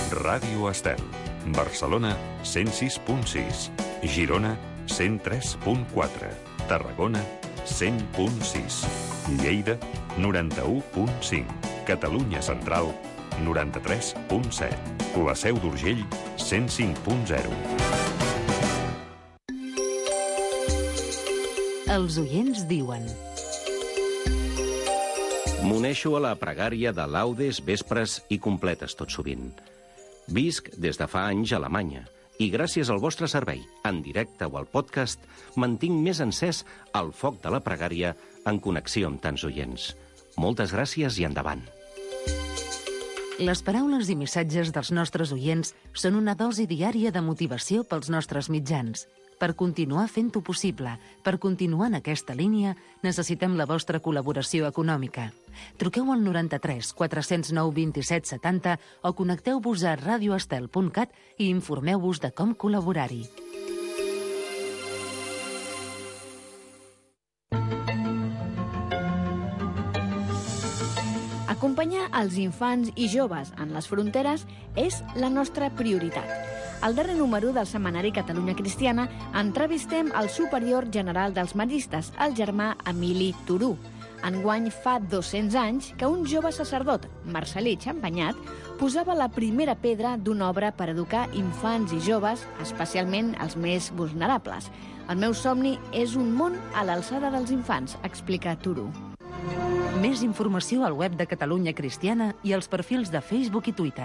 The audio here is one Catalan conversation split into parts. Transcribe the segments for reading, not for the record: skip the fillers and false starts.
Ràdio Estel. Barcelona, 106.6. Girona, 103.4. Tarragona, 100.6. Lleida, 91.5. Catalunya Central, 93.7. La Seu d'Urgell, 105.0. Els oients diuen... M'uneixo a la pregària de laudes, vespres i completes tot sovint. Visc des de fa anys a Alemanya i gràcies al vostre servei, en directe o al podcast, mantinc més encès el foc de la pregària en connexió amb tants oients. Moltes gràcies i endavant. Les paraules i missatges dels nostres oients són una dosi diària de motivació pels nostres mitjans. Per continuar fent-ho possible, per continuar en aquesta línia, necessitem la vostra col·laboració econòmica. Truqueu al 93 409 27 70 o connecteu-vos a radioestel.cat i informeu-vos de com col·laborar-hi. Acompanyar els infants i joves en les fronteres és la nostra prioritat. Al darrer número del setmanari Catalunya Cristiana entrevistem el superior general dels maristes, el germà Emili Turú. Enguany fa 200 anys que un jove sacerdot, Marcelí Champagnat, posava la primera pedra d'una obra per educar infants i joves, especialment els més vulnerables. El meu somni és un món a l'alçada dels infants, explica Turú. Més informació al web de Catalunya Cristiana i als perfils de Facebook i Twitter.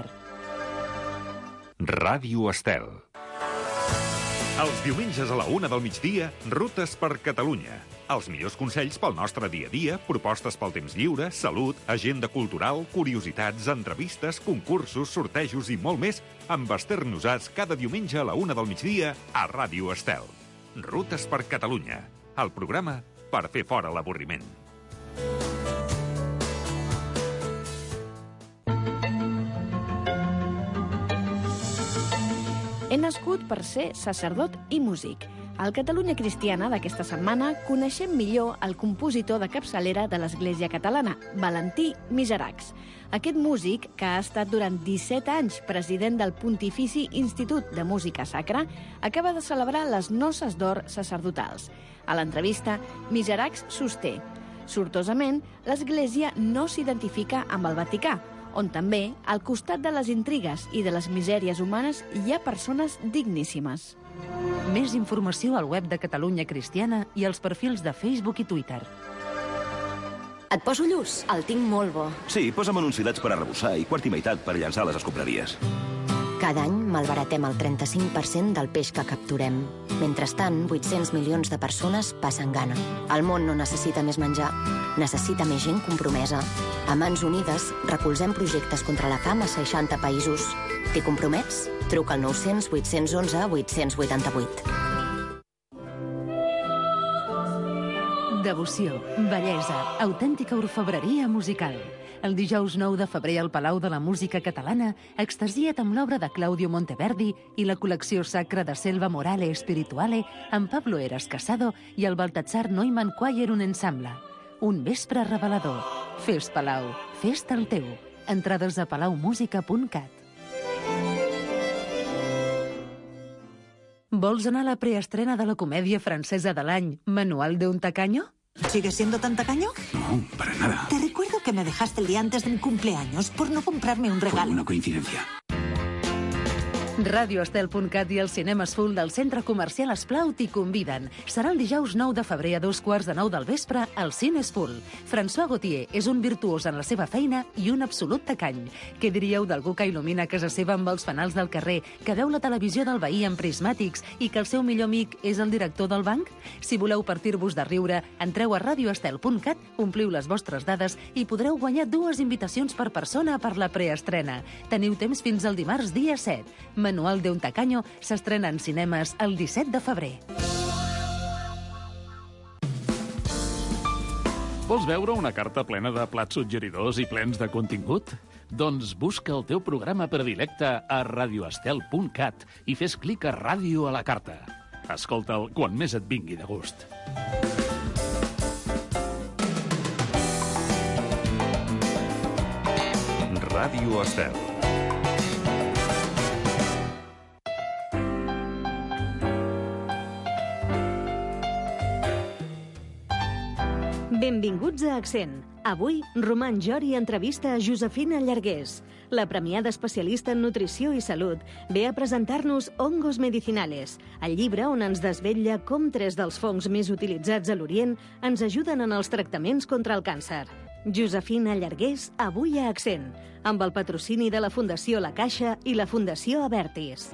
Ràdio Estel. Els diumenges a la 1 del migdia, Rutes per Catalunya. Els millors consells pel nostre dia a dia, propostes pel temps lliure, salut, agenda cultural, curiositats, entrevistes, concursos, sortejos i molt més amb Esther Nosats cada diumenge a la 1 del migdia a Ràdio Estel. Rutes per Catalunya. El programa per fer fora l'avorriment. He nascut per ser sacerdot i músic. Al Catalunya Cristiana d'aquesta setmana coneixem millor el compositor de capçalera de l'Església Catalana, Valentí Miseracs. Aquest músic, que ha estat durant 17 anys president del Pontifici Institut de Música Sacra, acaba de celebrar les noces d'or sacerdotals. A l'entrevista, Miseracs sosté: sortosament, l'Església no s'identifica amb el Vaticà, on també, al costat de les intrigues i de les misèries humanes, hi ha persones digníssimes. Més informació al web de Catalunya Cristiana i als perfils de Facebook i Twitter. Et poso lluç? El tinc molt bo. Sí, posa'm en uns filets per arrebossar i quart i meitat per llançar les escombraries. Cada any malbaratem el 35% del peix que capturem. Mentrestant, 800 milions de persones passen gana. El món no necessita més menjar, necessita més gent compromesa. A Mans Unides recolzem projectes contra la fam a 60 països. T'hi compromets? Truca al 900 811 888. Devoció, bellesa, autèntica orfebreria musical. El dijous 9 de febrer al Palau de la Música Catalana extasia't amb l'obra de Claudio Monteverdi i la col·lecció sacra de Selva Morale Spirituale amb Pablo Eras Casado i el Baltasar Neumann Choir un ensemble. Un vespre revelador. Fes Palau, fes-te el teu. Entrades a palaumusica.cat. Vols anar a la preestrena de la comèdia francesa de l'any Manual de un tacaño? ¿Sigues siendo tan tacaño? No, para nada. Te recuerdo que me dejaste el día antes de mi cumpleaños por no comprarme un regalo. Fue una coincidencia. Radioestel.cat i els cinemes full del Centre Comercial Esplau t'hi conviden. Serà el dijous 9 de febrer a 2:15 del vespre al Cines Full. François Gauthier és un virtuós en la seva feina i un absolut tacany. Què diríeu d'algú que il·lumina casa seva amb els fanals del carrer, que veu la televisió del veí amb prismàtics i que el seu millor amic és el director del banc? Si voleu partir-vos de riure, entreu a radioestel.cat, ompliu les vostres dades i podreu guanyar 2 invitacions per persona per la preestrena. Teniu temps fins al dimarts dia 7. Manual de un tacaño s'estrena en cinemes el 17 de febrer. Vols veure una carta plena de plats suggeridors i plens de contingut? Doncs busca el teu programa predilecte a radioestel.cat i fes clic a Ràdio a la carta. Escolta'l quan més et vingui de gust. Ràdio Estel. Benvinguts a Accent. Avui, Roman Jori entrevista a Josefina Llargués. La premiada especialista en nutrició i salut ve a presentar-nos Hongos Medicinales, el llibre on ens desvetlla com 3 dels fongs més utilitzats a l'Orient ens ajuden en els tractaments contra el càncer. Josefina Llargués, avui a Accent, amb el patrocini de la Fundació La Caixa i la Fundació Abertis.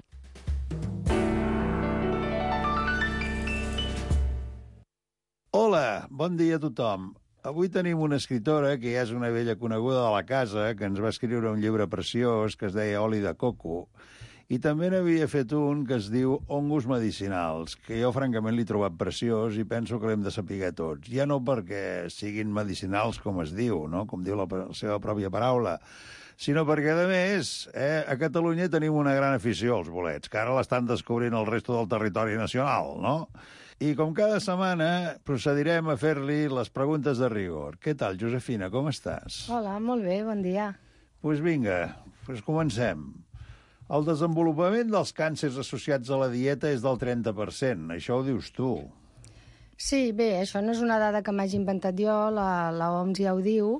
Hola, bon dia a tothom. Avui tenim una escritora que ja és una vella coneguda de la casa, que ens va escriure un llibre preciós que es deia Oli de coco, i també n'havia fet un que es diu Hongos Medicinals, que jo francament l'he trobat preciós i penso que l'hem de saber tots. Ja no perquè siguin medicinals, com es diu, no? Com diu la seva pròpia paraula, sinó perquè, a més, a Catalunya tenim una gran afició als bolets, que ara l'estan descobrint el resto del territori nacional, no? I com cada setmana procedirem a fer-li les preguntes de rigor. Què tal, Josefina, com estàs? Hola, molt bé, bon dia. Doncs vinga, comencem. El desenvolupament dels càncers associats a la dieta és del 30%, això ho dius tu. Sí, bé, això no és una dada que m'hagi inventat jo, la OMS ja ho diu,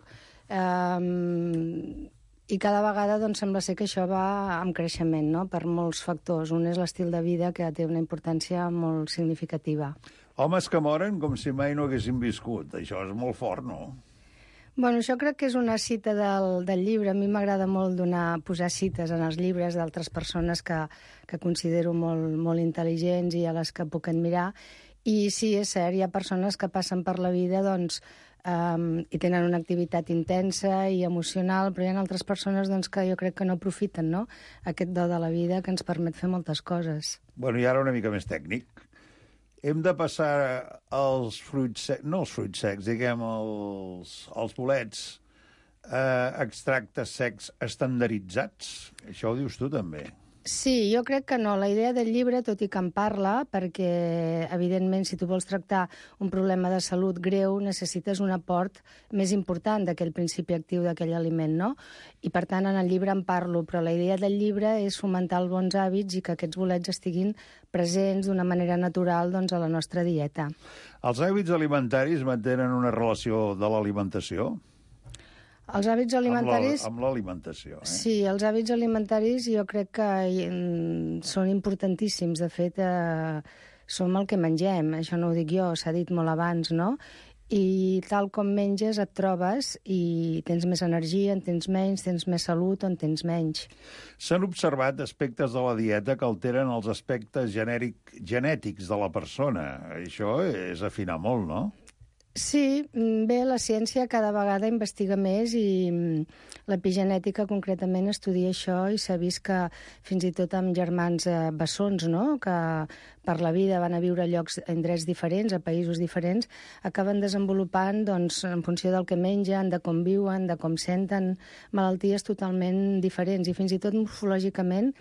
i cada vegada doncs, sembla ser que això va amb creixement, no?, per molts factors. Un és l'estil de vida, que té una importància molt significativa. Homes que moren com si mai no haguessin viscut. Això és molt fort, no? Bueno, això crec que és una cita del llibre. A mi m'agrada molt posar cites en els llibres d'altres persones que considero molt intel·ligents i a les que puc admirar. I sí, és cert, hi ha persones que passen per la vida, doncs, i tenen una activitat intensa i emocional, però hi ha altres persones doncs, que jo crec que no aprofiten, no?, aquest do de la vida que ens permet fer moltes coses. Bueno, i ara una mica més tècnic. Hem de passar els fruits secs, no els fruits secs, diguem, els bolets, extractes secs estandarditzats? Això ho dius tu, també. Sí, jo crec que no. La idea del llibre, tot i que en parla, perquè, evidentment, si tu vols tractar un problema de salut greu, necessites un aport més important d'aquell principi actiu d'aquell aliment, no? I, per tant, en el llibre en parlo, però la idea del llibre és fomentar els bons hàbits i que aquests bolets estiguin presents d'una manera natural doncs, a la nostra dieta. Els hàbits alimentaris mantenen una relació de l'alimentació? Els hàbits alimentaris... Amb l'alimentació, Sí, els hàbits alimentaris jo crec que són importantíssims. De fet, som el que mengem. Això no ho dic jo, s'ha dit molt abans, no? I tal com menges et trobes i tens més energia, en tens menys, tens més salut o en tens menys. S'han observat aspectes de la dieta que alteren els aspectes genètics de la persona. Això és afinar molt, no? Sí, bé, la ciència cada vegada investiga més i l'epigenètica concretament estudia això i s'ha vist que fins i tot amb germans bessons, no?, que per la vida van a viure a llocs, en drets diferents, a països diferents, acaben desenvolupant, doncs, en funció del que mengen, de com viuen, de com senten, malalties totalment diferents i fins i tot morfològicament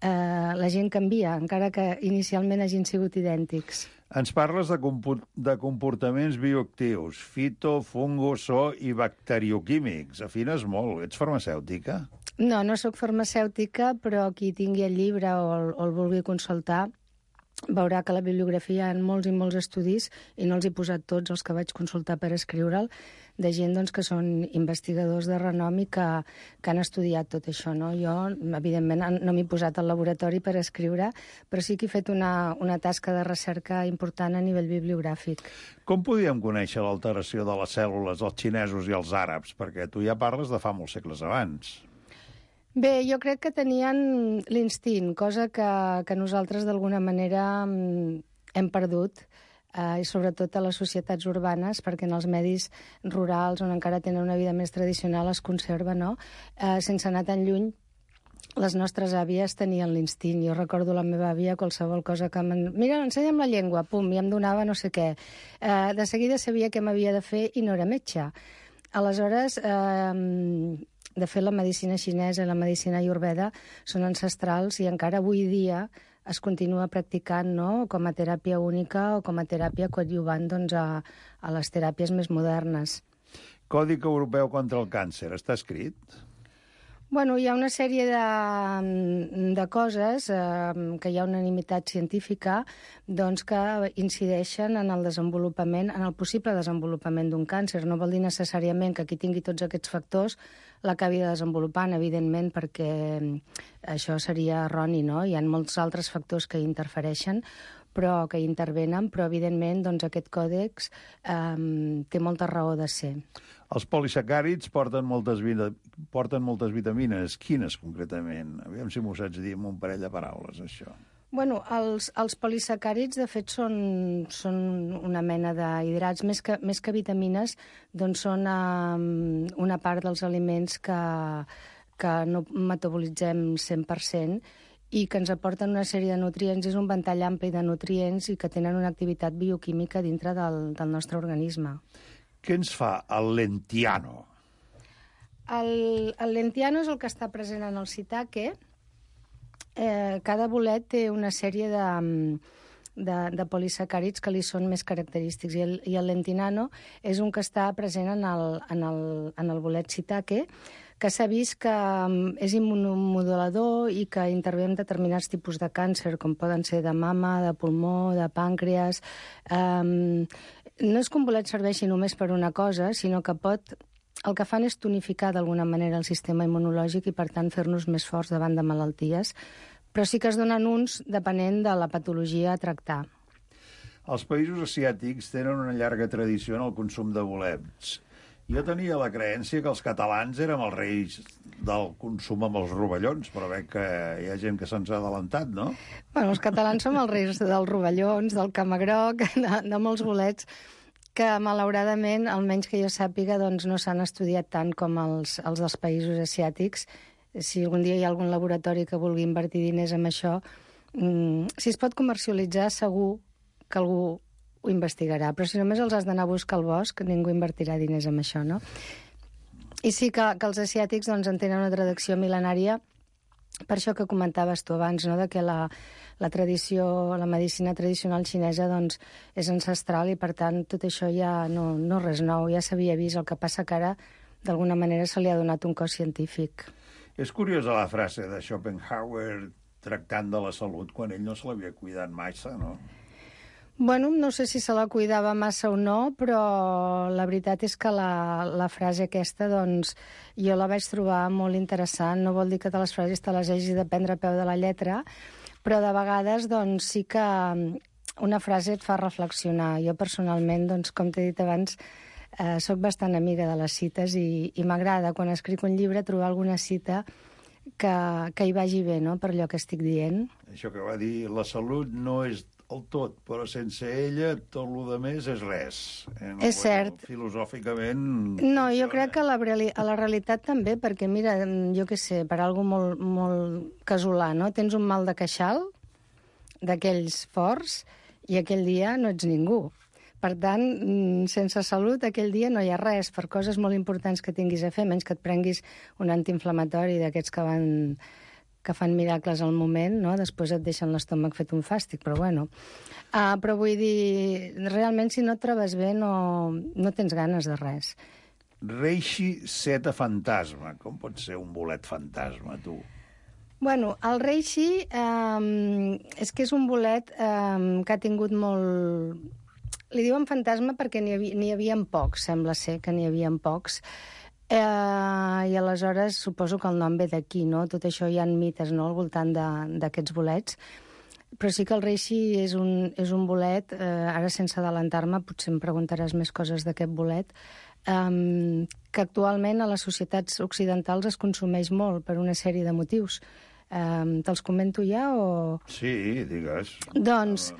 la gent canvia, encara que inicialment hagin sigut idèntics. Ens parles de comportaments bioactius, fito, fungo, so i bacterioquímics. Afines molt. Ets farmacèutica? No, no sóc farmacèutica, però qui tingui el llibre o el vulgui consultar veurà que a la bibliografia hi ha molts i molts estudis, i no els he posat tots els que vaig consultar per escriure'l, de gent doncs, que són investigadors de renom i que han estudiat tot això. No? Jo, evidentment, no m'he posat al laboratori per escriure, però sí que he fet una tasca de recerca important a nivell bibliogràfic. Com podíem conèixer l'alteració de les cèl·lules als xinesos i als àrabs? Perquè tu ja parles de fa molts segles abans. Bé, jo crec que tenien l'instint, cosa que nosaltres d'alguna manera hem perdut, i sobretot a les societats urbanes, perquè en els medis rurals, on encara tenen una vida més tradicional, es conserva, no? Sense anar tan lluny, les nostres àvies tenien l'instint. Jo recordo la meva àvia, qualsevol cosa que mira, ensenya'm la llengua, pum, i em donava no sé què. De seguida sabia què m'havia de fer i no era metge. Aleshores, de fet, la medicina xinesa i la medicina ayurveda són ancestrals i encara avui dia es continua practicant, no?, com a teràpia única o com a teràpia coadjuvant doncs, a les teràpies més modernes. Codi Europeu contra el Càncer, està escrit? Bueno, hi ha una sèrie de coses que hi ha unanimitat científica doncs, que incideixen en el desenvolupament, en el possible desenvolupament d'un càncer. No vol dir necessàriament que qui tingui tots aquests factors l'acabi desenvolupant, evidentment, perquè això seria erroni, no? Hi ha molts altres factors que interfereixen, però que intervenen, però evidentment doncs, aquest còdex té molta raó de ser. Els polisacàrids porten moltes vitamines. Quines, concretament? Aviam si m'ho saps dir amb un parell de paraules, això. Bueno, els polisacàrids, de fet, són una mena d'hidrats. Més que vitamines, doncs són una part dels aliments que no metabolitzem 100%, i que ens aporten una sèrie de nutrients. És un ventall ampli de nutrients i que tenen una activitat bioquímica dintre del nostre organisme. Què ens fa el lentiano? El lentiano és el que està present en el shiitake. Cada bolet té una sèrie de polisacàrids que li són més característics, i el lentinano és un que està present en el bolet shiitake, que s'ha vist que és immunomodulador i que intervé en determinats tipus de càncer, com poden ser de mama, de pulmó, de pàncreas. No és que un bolet serveixi només per una cosa, sinó que el que fan és tonificar d'alguna manera el sistema immunològic i, per tant, fer-nos més forts davant de malalties. Però sí que es donen uns depenent de la patologia a tractar. Els països asiàtics tenen una llarga tradició en el consum de bolets. Jo tenia la creença que els catalans érem els reis del consum amb els rovellons, però veig que hi ha gent que se'ns ha adelantat, no? Bueno, els catalans som els reis dels rovellons, del camagroc, de molts bolets, que malauradament, almenys que jo sàpiga, doncs no s'han estudiat tant com els dels països asiàtics. Si algun dia hi ha algun laboratori que vulgui invertir diners en això, si es pot comercialitzar, segur que algú ho investigarà, però si només els has d'anar a buscar al bosc, ningú invertirà diners en això, no? I sí que els asiàtics doncs, en tenen una tradició mil·lenària, per això que comentaves tu abans, no? De que la tradició, la medicina tradicional xinesa doncs, és ancestral i, per tant, tot això ja no és res nou, ja s'havia vist. El que passa que ara, d'alguna manera, se li ha donat un cos científic. És curiosa la frase de Schopenhauer tractant de la salut quan ell no se l'havia cuidat massa, no? Bueno, no sé si se la cuidava massa o no, però la veritat és que la frase aquesta, doncs, jo la vaig trobar molt interessant. No vol dir que les frases te les hagis de prendre a peu de la lletra, però de vegades, doncs, sí que una frase et fa reflexionar. Jo, personalment, doncs, com t'he dit abans, soc bastant amiga de les cites i m'agrada, quan escric un llibre, trobar alguna cita que hi vagi bé, no?, per allò que estic dient. Això que va dir, la salut no és el tot, però sense ella tot el que més és res. És cert. Filosòficament... No, jo crec que a la realitat també, perquè mira, jo què sé, per algo molt, molt casolà, no? Tens un mal de queixal, d'aquells forts, i aquell dia no ets ningú. Per tant, sense salut, aquell dia no hi ha res, per coses molt importants que tinguis a fer, menys que et prenguis un antiinflamatori d'aquests que fan miracles al moment, no? Després et deixen l'estómac fet un fàstic, però bueno. Però vull dir, realment, si no et trobes bé, no tens ganes de res. Reishi Zeta fantasma. Com pot ser un bolet fantasma, tu? Bueno, el reishi és que és un bolet que ha tingut molt... Li diuen fantasma perquè n'hi havia pocs, sembla ser que n'hi havia pocs. I aleshores suposo que el nom ve d'aquí, no? Tot això hi ha mites, no?, al voltant d'aquests bolets. Però sí que el reishi és un bolet, ara sense adelantar-me, potser em preguntaràs més coses d'aquest bolet, que actualment a les societats occidentals es consumeix molt per una sèrie de motius. Te'ls comento ja o...? Sí, digues. Doncs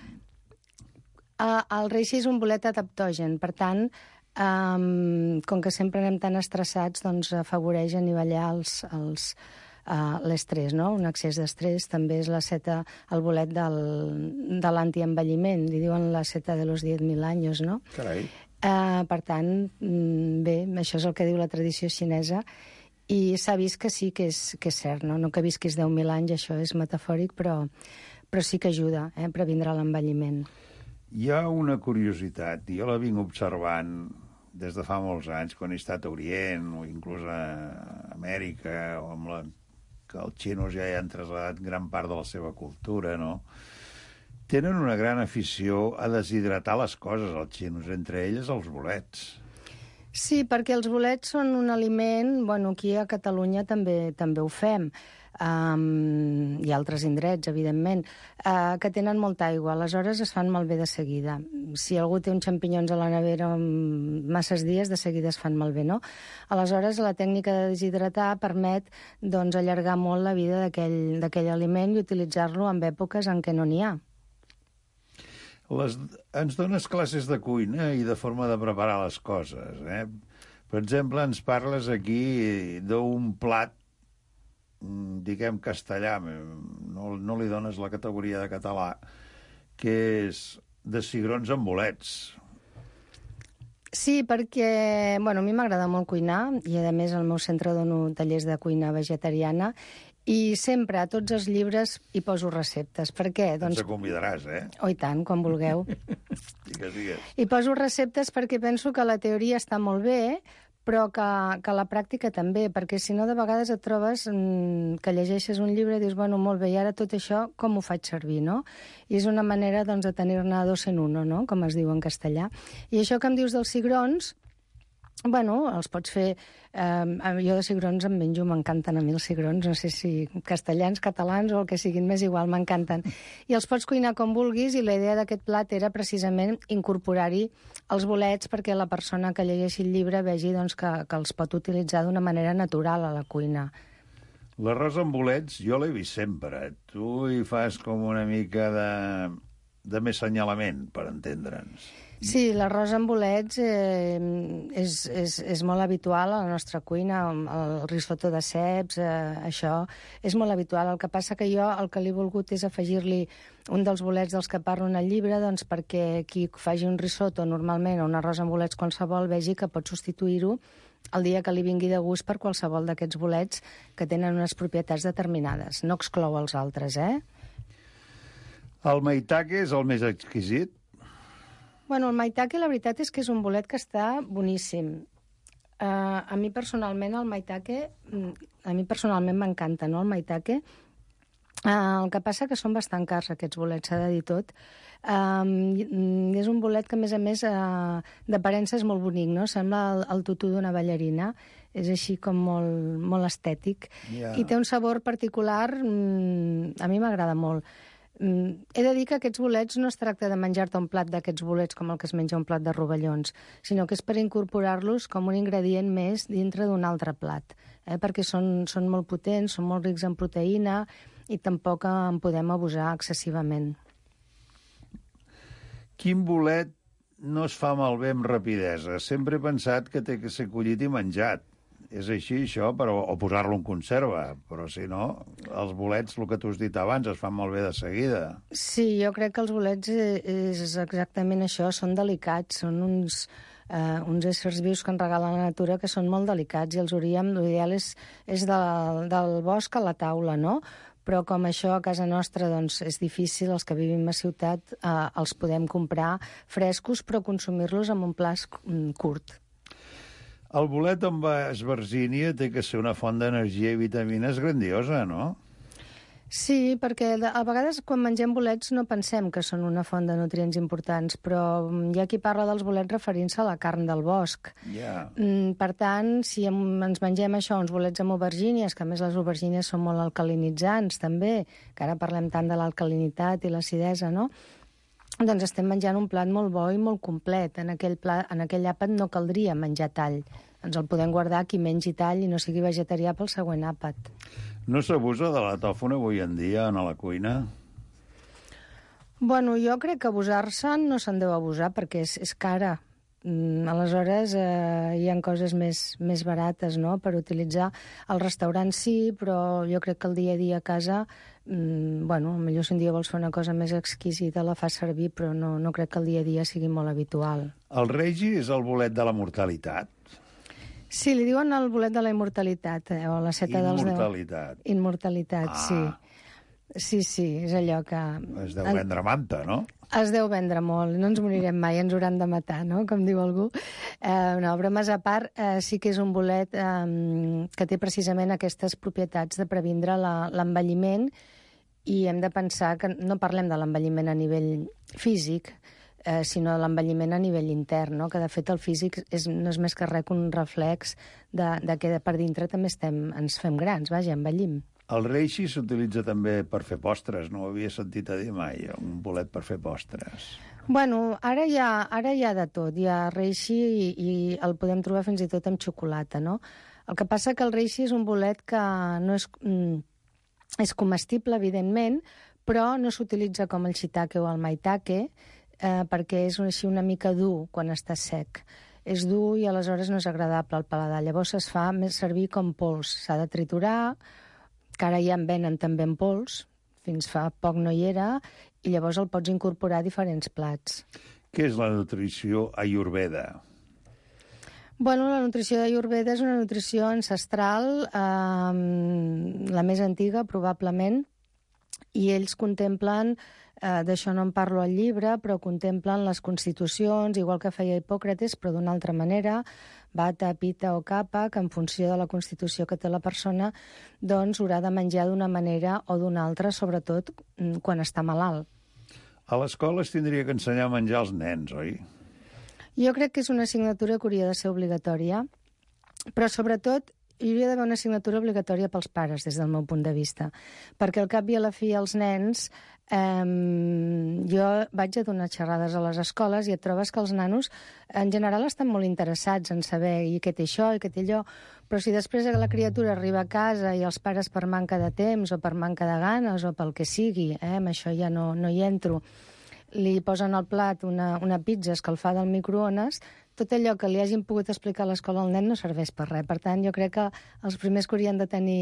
el reishi és un bolet adaptogen, per tant, com que sempre anem tan estressats, doncs afavoreix a nivellar l'estrès, no? Un excés d'estrès també és el bolet de l'antienvelliment, li diuen la seta de los 10.000 anys, no? Carai. Per tant, bé, això és el que diu la tradició xinesa, i s'ha vist que sí que és cert, no? No que visquis 10.000 anys, això és metafòric, però sí que ajuda a previndre l'envelliment. Hi ha una curiositat, jo la vinc observant des de fa molts anys, quan he estat a Orient o inclús a Amèrica, o que els xinos ja hi han traslladat gran part de la seva cultura, no? Tenen una gran afició a deshidratar les coses, els xinos, entre elles els bolets. Sí, perquè els bolets són un aliment, bueno, aquí a Catalunya també ho fem, i altres indrets, evidentment, que tenen molta aigua, aleshores es fan malbé de seguida. Si algú té uns xampinyons a la nevera masses dies, de seguida es fan malbé, no? Aleshores, la tècnica de deshidratar permet doncs, allargar molt la vida d'aquell aliment i utilitzar-lo en èpoques en què no n'hi ha. Ens dones classes de cuina i de forma de preparar les coses, eh? Per exemple, ens parles aquí d'un plat, diguem castellà, no li dones la categoria de català, que és de cigrons amb bolets. Sí, perquè bueno, a mi m'agrada molt cuinar i, a més, al meu centre dono tallers de cuina vegetariana i sempre a tots els llibres hi poso receptes. Per què? Ens convidaràs, eh? Oh, i tant, quan vulgueu. Digues. Hi poso receptes perquè penso que la teoria està molt bé, però que la pràctica també, perquè si no de vegades et trobes que llegeixes un llibre i dius, bueno, molt bé, i ara tot això com ho faig servir, no? I és una manera doncs, de tenir-ne dos en uno, no? Com es diu en castellà. I això que em dius dels cigrons, bueno, els pots fer... jo de cigrons em menjo, m'encanten a mi els cigrons, no sé si castellans, catalans o el que siguin, més igual, m'encanten. I els pots cuinar com vulguis i la idea d'aquest plat era precisament incorporar-hi els bolets perquè la persona que llegeixi el llibre vegi doncs, que els pot utilitzar d'una manera natural a la cuina. L'arròs amb bolets jo l'he vist sempre. Tu hi fas com una mica de més senyalament, per entendre'ns. Sí, l'arròs amb bolets és molt habitual a la nostra cuina, el risotto de ceps, això és molt habitual. El que passa que jo el que l'he volgut és afegir-li un dels bolets dels que parlo en el llibre, doncs perquè qui faci un risotto normalment o un arròs amb bolets qualsevol vegi que pot substituir-ho el dia que li vingui de gust per qualsevol d'aquests bolets que tenen unes propietats determinades. No exclou els altres, eh? El maitake és el més exquisit? Bueno, el maitake, la veritat és que és un bolet que està boníssim. A mi personalment el maitake, m'encanta, no, el maitake. El que passa que són bastant cars, aquests bolets, s'ha de dir tot. És un bolet que, a més, d'aparença és molt bonic, no? Sembla el tutú d'una ballarina. És així com molt estètic. Yeah. I té un sabor particular, a mi m'agrada molt. He de dir que aquests bolets no es tracta de menjar-te un plat d'aquests bolets com el que es menja un plat de rovellons, sinó que és per incorporar-los com un ingredient més dintre d'un altre plat, perquè són molt potents, són molt rics en proteïna i tampoc en podem abusar excessivament. Quin bolet no es fa malbé amb rapidesa? Sempre he pensat que té que ser collit i menjat. És així, això, o posar-lo en conserva, però si no, els bolets, el que tu has dit abans, es fan malbé de seguida. Sí, jo crec que els bolets és exactament això, són delicats, són uns éssers vius que ens regala la natura que són molt delicats i els hauríem, l'ideal és del bosc a la taula, no? Però com això a casa nostra doncs, és difícil, els que vivim a ciutat els podem comprar frescos, però consumir-los amb un plat curt. El bolet amb esbarzínia té que ser una font d'energia i vitamines grandiosa, no? Sí, perquè a vegades quan mengem bolets no pensem que són una font de nutrients importants, però hi ha qui parla dels bolets referint-se a la carn del bosc. Yeah. Per tant, si ens mengem això, uns bolets amb aubergínies, que a més les aubergínies són molt alcalinitzants també, que ara parlem tant de l'alcalinitat i l'acidesa, no? Doncs estem menjant un plat molt bo i molt complet. En aquell àpat no caldria menjar tall. Ens el podem guardar qui mengi tall i no sigui vegetarià pel següent àpat. No s'abusa de la tòfona avui en dia a la cuina? Bueno, jo crec que abusar-se'n no se'n deu abusar perquè és cara. Aleshores, hi ha coses més barates, no?, per utilitzar. Al restaurant sí, però jo crec que el dia a dia a casa, potser si un dia vols fer una cosa més exquisita la fas servir, però no crec que el dia a dia sigui molt habitual. El regi és el bolet de la mortalitat? Sí, li diuen el bolet de la immortalitat, o la seta dels... Immortalitat. Immortalitat, sí. Sí, és allò que... Es deu vendre manta, no? Es deu vendre molt, no ens morirem mai, ens hauran de matar, no?, com diu algú. No, bromes a part, sí que és un bolet que té precisament aquestes propietats de previndre l'envelliment, i hem de pensar que no parlem de l'envelliment a nivell físic, sinó de l'envelliment a nivell intern, no?, que de fet el físic no és més que res que un reflex de que per dintre també ens fem grans, vaja, envellim. El reishi s'utilitza també per fer postres, no ho havia sentit a dir mai, un bolet per fer postres. Bueno, ara hi ha de tot. Hi ha reishi i el podem trobar fins i tot amb xocolata, no? El que passa que el reishi és un bolet que no és comestible, evidentment, però no s'utilitza com el shiitake o el maitake, perquè és així una mica dur quan està sec. És dur i aleshores no és agradable al paladar. Llavors es fa més servir com pols. S'ha de triturar, que ara ja en venen també en pols, fins fa poc no hi era, i llavors el pots incorporar a diferents plats. Què és la nutrició ayurveda? Bueno, la nutrició d'Ayurveda és una nutrició ancestral, la més antiga, probablement, i ells contemplen, d'això no en parlo al llibre, però contemplen les constitucions, igual que feia Hipòcrates, però d'una altra manera, Vata, Pitta o Kapha, que en funció de la constitució que té la persona, doncs haurà de menjar d'una manera o d'una altra, sobretot quan està malalt. A l'escola es tindria que ensenyar a menjar als nens, oi? Jo crec que és una assignatura que hauria de ser obligatòria, però sobretot hi hauria d'haver una assignatura obligatòria pels pares, des del meu punt de vista, perquè al cap i a la fi els nens... jo vaig a donar xerrades a les escoles i et trobes que els nanos en general estan molt interessats en saber i què té això i què té allò, però si després la criatura arriba a casa i els pares per manca de temps o per manca de ganes o pel que sigui, amb això ja no hi entro, li posen al plat una pizza escalfada al microones, tot allò que li hagin pogut explicar a l'escola al nen no serveix per res. Per tant, jo crec que els primers que hauríem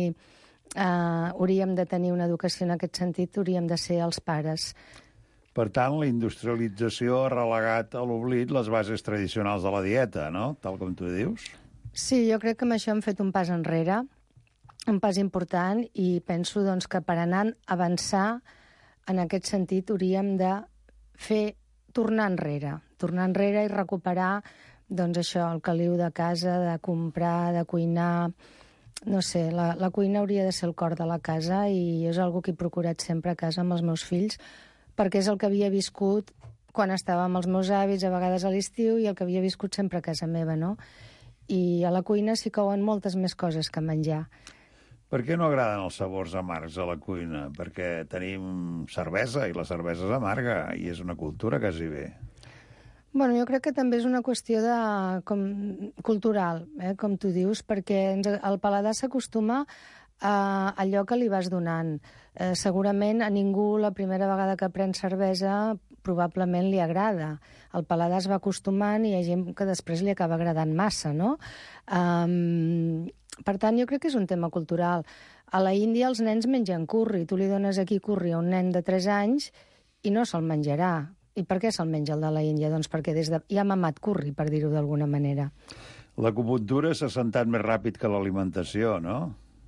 de tenir una educació en aquest sentit hauríem de ser els pares. Per tant, la industrialització ha relegat a l'oblit les bases tradicionals de la dieta, no? Tal com tu dius. Sí, jo crec que amb això hem fet un pas enrere, un pas important, i penso doncs, que per anar a avançar en aquest sentit hauríem de tornar enrere i recuperar doncs això, el caliu de casa, de comprar, de cuinar. No sé, la cuina hauria de ser el cor de la casa i és una que he procurat sempre a casa amb els meus fills, perquè és el que havia viscut quan estava amb els meus avis, a vegades a l'estiu, i el que havia viscut sempre a casa meva, no? I a la cuina s'hi couen moltes més coses que menjar. Per què no agraden els sabors amargs a la cuina? Perquè tenim cervesa i la cervesa és amarga i és una cultura quasi bé. Bueno, jo crec que també és una qüestió cultural, com tu dius, perquè el paladar s'acostuma a allò que li vas donant. Segurament a ningú la primera vegada que pren cervesa probablement li agrada. El paladar es va acostumant i hi ha gent que després li acaba agradant massa, no? Per tant, jo crec que és un tema cultural. A la Índia els nens mengen curri. Tu li dones aquí curri a un nen de 3 anys i no se'l menjarà. I per què se'l menja el de la Índia? Doncs perquè hi ha mamat curri, per dir-ho d'alguna manera. L'acupuntura s'ha assentat més ràpid que l'alimentació, no?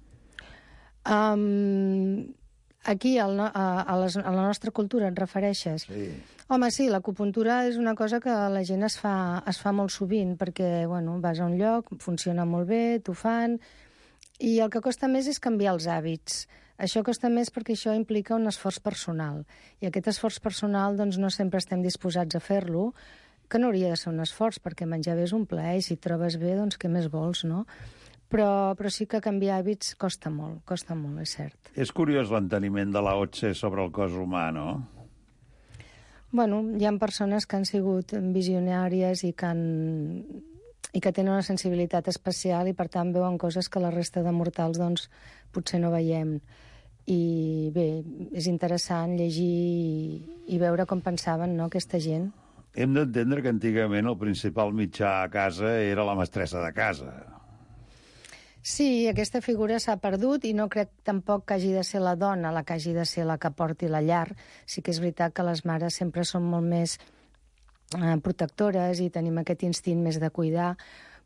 Aquí, a la nostra cultura, et refereixes? Sí. Home, sí, l'acupuntura és una cosa que la gent es fa molt sovint, perquè vas a un lloc, funciona molt bé, t'ho fan, i el que costa més és canviar els hàbits. Això costa més perquè això implica un esforç personal. I aquest esforç personal doncs, no sempre estem disposats a fer-lo, que no hauria de ser un esforç, perquè menjar bé és un plaer, i si et trobes bé, doncs què més vols, no? Però sí que canviar hàbits costa molt, és cert. És curiós l'enteniment de la OTSE sobre el cos humà, no? Bueno, hi ha persones que han sigut visionàries i que tenen una sensibilitat especial i, per tant, veuen coses que la resta de mortals doncs, potser no veiem. I bé, és interessant llegir i veure com pensaven, no, aquesta gent. Hem d'entendre que antigament el principal mitjà a casa era la mestressa de casa. Sí, aquesta figura s'ha perdut i no crec tampoc que hagi de ser la dona la que hagi de ser la que porti la llar. Sí que és veritat que les mares sempre són molt més protectores i tenim aquest instint més de cuidar,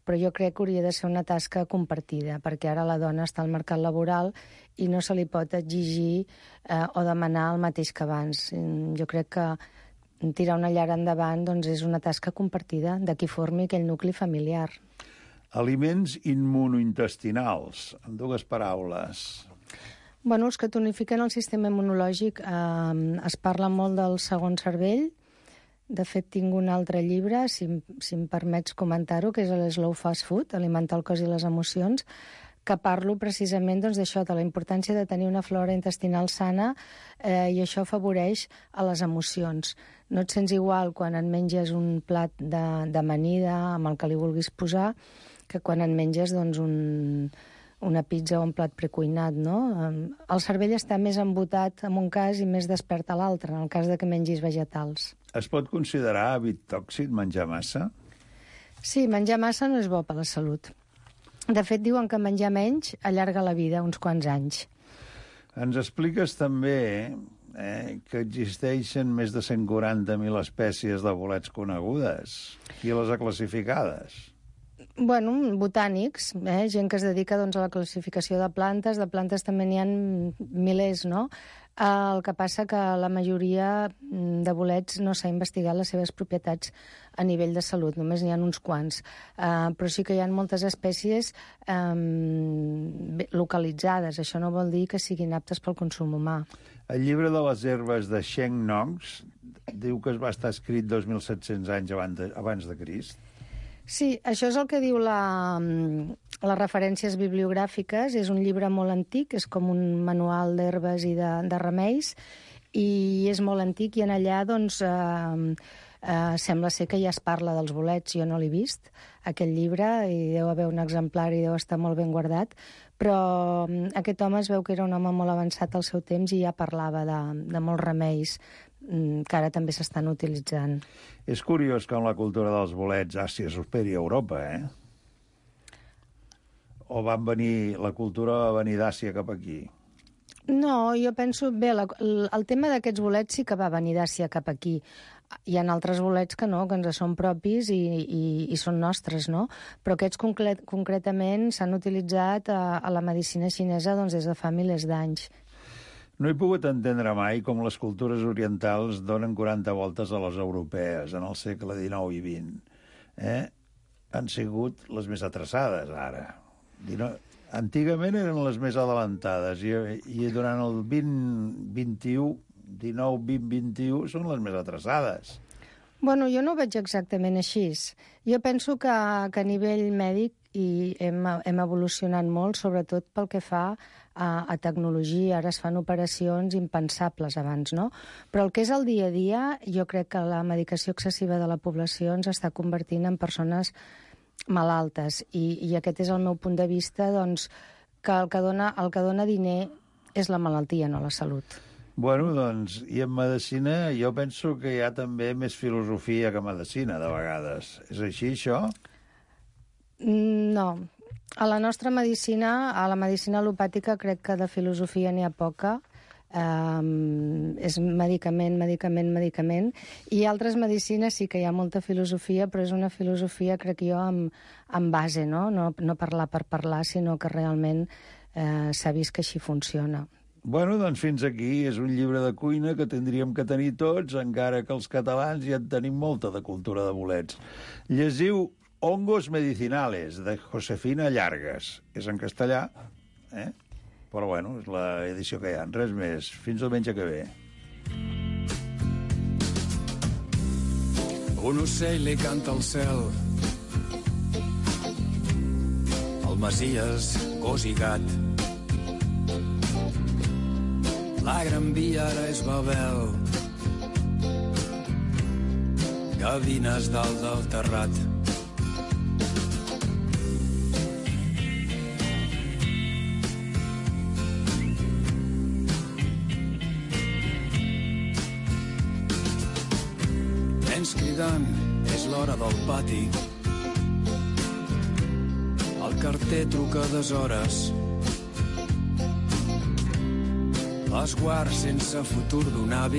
però jo crec que hauria de ser una tasca compartida, perquè ara la dona està al mercat laboral i no se li pot exigir o demanar el mateix que abans. Jo crec que tirar una llar endavant doncs, és una tasca compartida de qui formi aquell nucli familiar. Aliments immunointestinals, en dues paraules. Bueno, els que tonifiquen el sistema immunològic, es parla molt del segon cervell. De fet, tinc un altre llibre, si em permets comentar-ho, que és l'Slow Fast Food, alimentar el cos i les emocions, que parlo precisament d'això, de la importància de tenir una flora intestinal sana i això afavoreix a les emocions. No et sents igual quan et menges un plat d'amanida amb el que li vulguis posar que quan et menges doncs, una pizza o un plat precuinat, no? El cervell està més embotat en un cas i més despert a l'altre, en el cas de que mengis vegetals. Es pot considerar hàbit tòxic menjar massa? Sí, menjar massa no és bo per la salut. De fet, diuen que menjar menys allarga la vida uns quants anys. Ens expliques també que existeixen més de 140.000 espècies de bolets conegudes. Qui les ha classificades? Bueno, botànics, gent que es dedica doncs, a la classificació de plantes també n'hi ha milers, no? El que passa que la majoria de bolets no s'ha investigat les seves propietats a nivell de salut, només n'hi ha uns quants. Però sí que hi ha moltes espècies localitzades, això no vol dir que siguin aptes pel consum humà. El llibre de les herbes de Sheng Nongs diu que es va estar escrit 2.700 anys abans de Crist. Sí, això és el que diu les referències bibliogràfiques. És un llibre molt antic, és com un manual d'herbes i de remeis, i és molt antic, i en allà doncs, sembla ser que ja es parla dels bolets. Jo no l'he vist, aquest llibre, i deu haver un exemplar i deu estar molt ben guardat, però aquest home es veu que era un home molt avançat al seu temps i ja parlava de molts remeis que ara també s'estan utilitzant. És curiós que en la cultura dels bolets Àsia superi a Europa, O la cultura va venir d'Àsia cap aquí? No, jo penso... Bé, el tema d'aquests bolets sí que va venir d'Àsia cap aquí. Hi ha altres bolets que no, que ens són propis i són nostres, no? Però aquests concretament s'han utilitzat a la medicina xinesa doncs, des de fa milers d'anys. No he pogut entendre mai com les cultures orientals donen 40 voltes a les europees en el segle XIX i XX. Han sigut les més atrasades, ara. Antigament eren les més adelantades i durant el 19, 20, 21 són les més atrasades. Bueno, jo no ho veig exactament així. Jo penso que a nivell mèdic hem evolucionat molt, sobretot pel que fa a tecnologia. Ara es fan operacions impensables abans, no? Però el que és el dia a dia, jo crec que la medicació excessiva de la població ens està convertint en persones malaltes. I aquest és el meu punt de vista, doncs, que el que dona diner és la malaltia, no la salut. Bueno, doncs, i en medicina jo penso que hi ha també més filosofia que medicina, de vegades. És així, això? No. A la nostra medicina, a la medicina al·lopàtica, crec que de filosofia n'hi ha poca. És medicament, i altres medicines sí que hi ha molta filosofia, però és una filosofia, crec jo, amb base, no parlar per parlar, sinó que realment s'ha vist que així funciona. Bueno, doncs fins aquí. És un llibre de cuina que tindríem que tenir tots, encara que els catalans ja en tenim molta de cultura de bolets. Llegiu Hongos medicinales, de Josefina Llargues. És en castellà, però bueno, és l'edició que hi ha. Res més. Fins diumenge que ve. Un ocell li canta al cel, el Masies, gos i gat. La Gran Via ara és Babel, gavines dalt del terrat. Nens cridant, és l'hora del pati. El carter truca a deshores. L'esguard sense futur d'un avi.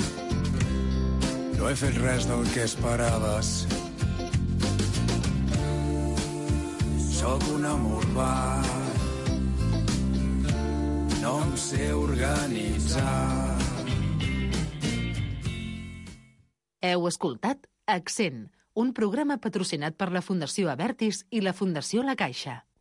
No he fet res del que esperaves. Sóc un home urbà, no em sé organitzar. Heu escoltat Accent, un programa patrocinat per la Fundació Abertis i la Fundació La Caixa.